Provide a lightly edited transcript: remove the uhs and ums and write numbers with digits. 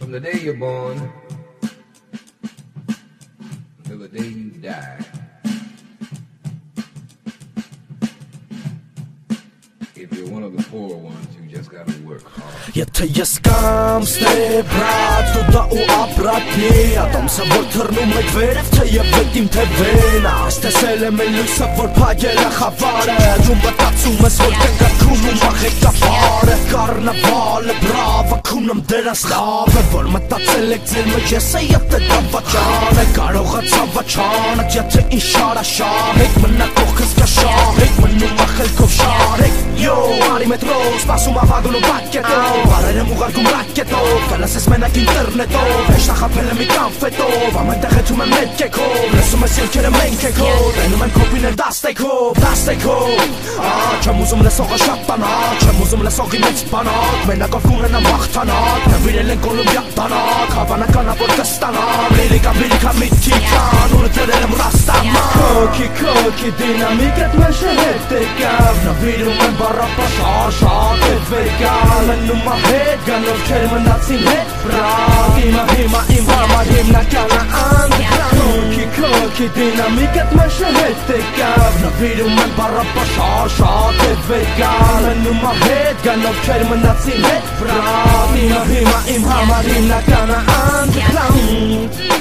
From the day you're born till the day you die, if you're one of the poor ones, you just gotta work hard. Եթե ես կամ ստեբրած դու դա ու ապրատի Ատոմ սա որ թրնում եք վերև թեև վետիմ թե վենա Ստեսել եմ էլ լույսը որ պագել է խավարը Դու մտացում ես որ կնգատքում ու մաղեք կապարը Կարնավալը բրավը քունում դրանց լավը Որ մտացել եք ձեր մեջ ես է եթե դա վաճան է Կարողա ծավաճան եք եթե ինչ շարաշար Հեկ մնա կողքս կաշար Հեկ մնում ախելքով շար Հեկ Yo, արի մետրո, սպասում ավագուն ու բակետով Բարեր եմ ուղարկում ռակետով, կլաս ես մենակ ինտերնետով Հեշտ ախապել եմ մի կանֆետով, ամենտեղ եթում եմ մեկ կեքով Լսում ես ելքերը մենք եկով, տենում եմ կոպիներ դաստեքով Չեմ ուզում լսողը շատ տանակ, չեմ ուզում լսողի մեծ բանակ Մենակ ով կունենամ հաղթանակ, նվիրել են կոլումբիա տանակ Հավանականա որ կստանամ, լիրիկա միտքի կան, ուրը դրել եմ ռաստաման Քոքի դինամիկդ մեշը հետ եկավ, նվիրում եմ Պաշար շատ հետ վերգան Մնում ահետ գանով չեր մնացին հետ բրավ Հիմա իմ համար հիմնականը անդգրան Քոքի դինամիկդ մեշը հետ եկավ Նվիրում եմ պաշար շատ հետ վերգան Մնում ահետ գանով չեր մնացին հետ բրավ Հիմա իմ համար հիմնականը անդգրան